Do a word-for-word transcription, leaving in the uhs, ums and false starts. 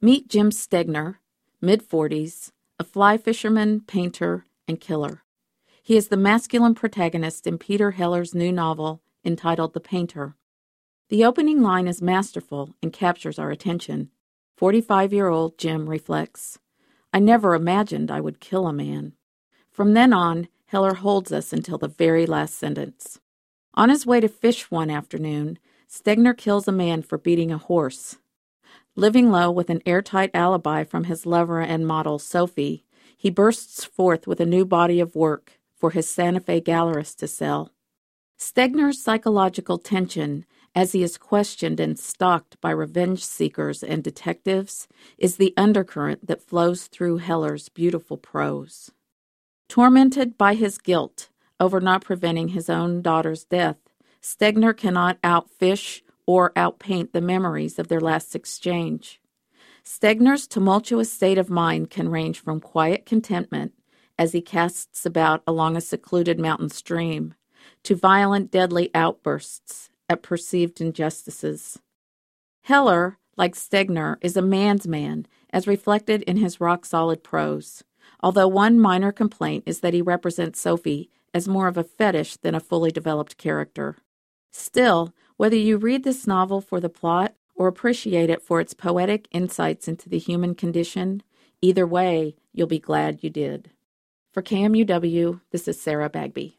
Meet Jim Stegner, mid-forties, a fly fisherman, painter, and killer. He is the masculine protagonist in Peter Heller's new novel entitled The Painter. The opening line is masterful and captures our attention. Forty-five-year-old Jim reflects, "I never imagined I would kill a man." From then on, Heller holds us until the very last sentence. On his way to fish one afternoon, Stegner kills a man for beating a horse. Living low with an airtight alibi from his lover and model, Sophie, he bursts forth with a new body of work for his Santa Fe gallerist to sell. Stegner's psychological tension, as he is questioned and stalked by revenge seekers and detectives, is the undercurrent that flows through Heller's beautiful prose. Tormented by his guilt over not preventing his own daughter's death, Stegner cannot outfish or outpaint the memories of their last exchange. Stegner's tumultuous state of mind can range from quiet contentment as he casts about along a secluded mountain stream to violent, deadly outbursts at perceived injustices. Heller, like Stegner, is a man's man, as reflected in his rock-solid prose, although one minor complaint is that he represents Sophie as more of a fetish than a fully developed character. Still, whether you read this novel for the plot or appreciate it for its poetic insights into the human condition, either way, you'll be glad you did. For K M U W, this is Sarah Bagby.